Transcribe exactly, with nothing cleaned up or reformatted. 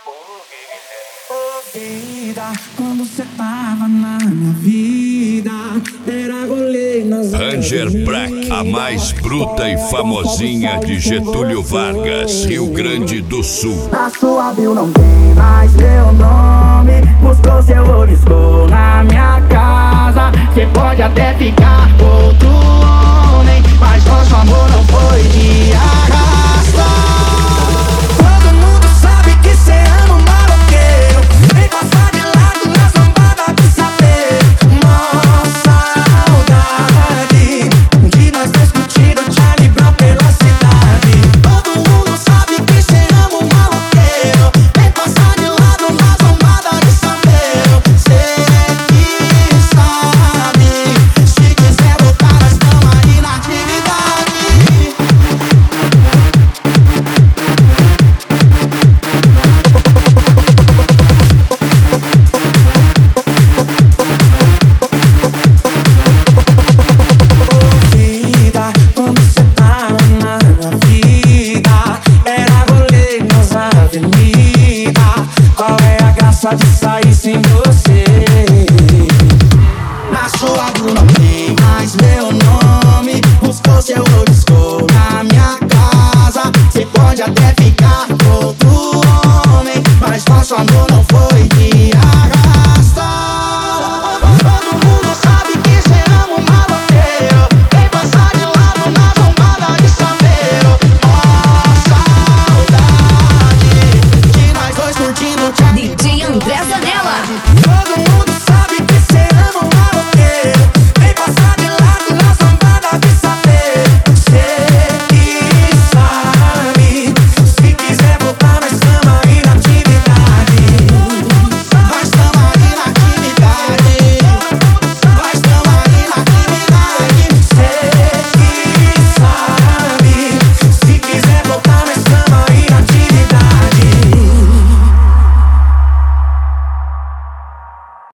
Vida, quando cê tava na minha vida, era rolê nas Ranger Black, a mais bruta e famosinha de Getúlio Vargas, Rio Grande do Sul. Na sua bio não tem mais meu nome, mostrou seu olisco na minha casa. Cê pode até ficar com outro homem, mas nosso amor não foi de arrasta. Todo mundo sabe que cê ama um maloqueiro, vem passar de lado na zombada de saber. Nossa saudade de nós discutindo Charlie Brown pela cidade. Todo mundo sabe que cê ama um maloqueiro, vem passar de lado na zombada de saber. Cê que sabe, se quiser voltar nós tamo aí na atividade. Vida, quando cê tava na minha vida, era rolê nas avenidas. Qual é a graça de sair sem você? Na sua bio não tem mais meu nome, buscou seu olisco na minha casa. Cê pode até ficar com outro homem, mas nosso amor não